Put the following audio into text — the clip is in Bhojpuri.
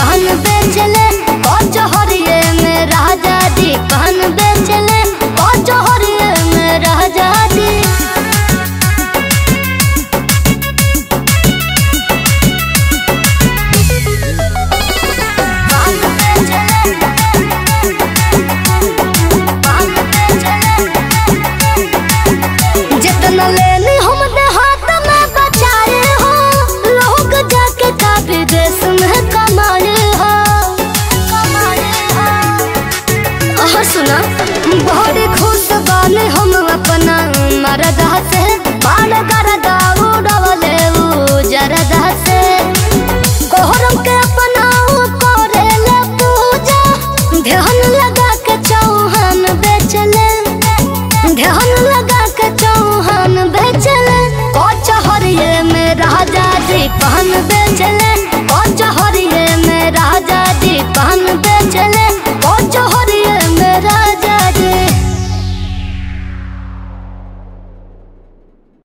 पान बेचले कचहरिए में राजा जी पान बेचले कचहरिए में राजा जी। जितना लेनी हम देहात में बचाए हो, लोग जाके का विदेश में कमाए हो। सुना बड़ी खुश बानी हम अपना मरदा से, बाल गरदा उड़वले जरदा से। कोहरम के अपना करेले पूजा, ध्यान लगा के चौहान बेचले, ध्यान लगा के चौहान बेचले कचहरिए में राजा जी पान बेचले, कचहरिए में राजा जी पान बेचले